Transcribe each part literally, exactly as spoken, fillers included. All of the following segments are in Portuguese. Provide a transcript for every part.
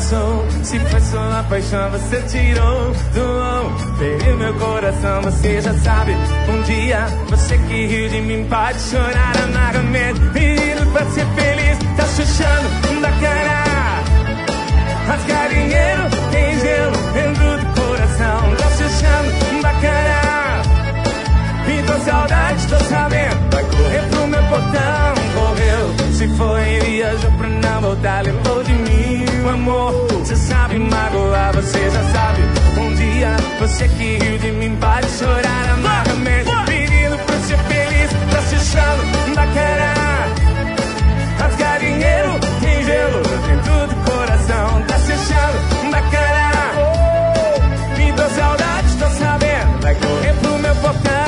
passou. Se foi sua paixão, você tirou. Doou, feriu meu coração, você já sabe. Um dia, você que riu de mim pode chorar amargamente. Menino, pra ser feliz, tá chuchando da cara. Rasgar dinheiro, tem gelo dentro do coração. Tá chuchando da cara. E tô saudade, tô sabendo. Vai correr pro meu portão, correu. Se foi, viajou pra não voltar. Lembrou de mim, o amor. Cê sabe magoar, você já sabe. Um dia, você que riu de mim pode chorar amargamente. Pedindo pra ser feliz, tá se chando da cara. Rasgar dinheiro, tem gelo dentro do coração. Tá se chando da cara. Me dou saudade, tô sabendo. Vai correr pro meu portão.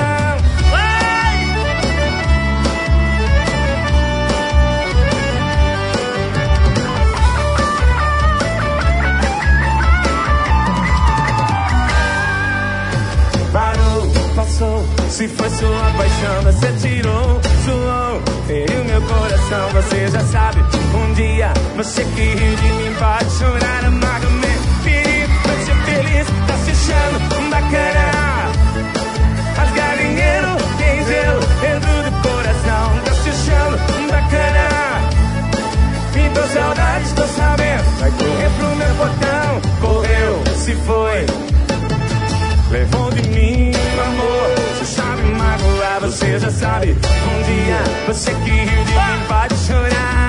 Passou, se foi sua paixão, você tirou, suou, feriu meu coração, você já sabe. Um dia, você que riu de mim pode chorar amargamente. Perigo pra ser feliz, tá se achando bacana. Rasgar dinheiro, tem gelo dentro do coração, tá se achando bacana. Me dou saudade, tô sabendo. Vai correr pro meu portão, correu, se foi. Levou de mim, amor. Você sabe magoar, você já sabe. Um dia, você que riu de mim pode chorar.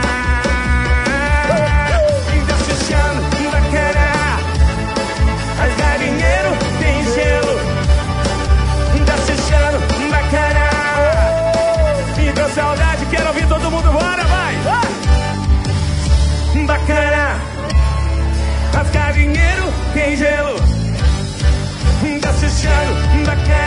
E tá se achando da cara. Rasgar dinheiro, tem gelo. Tá se achando da cara. Me deu saudade, quero ouvir todo mundo, bora, vai! Da cara. Rasgar dinheiro, tem gelo. Tá se achando da cara.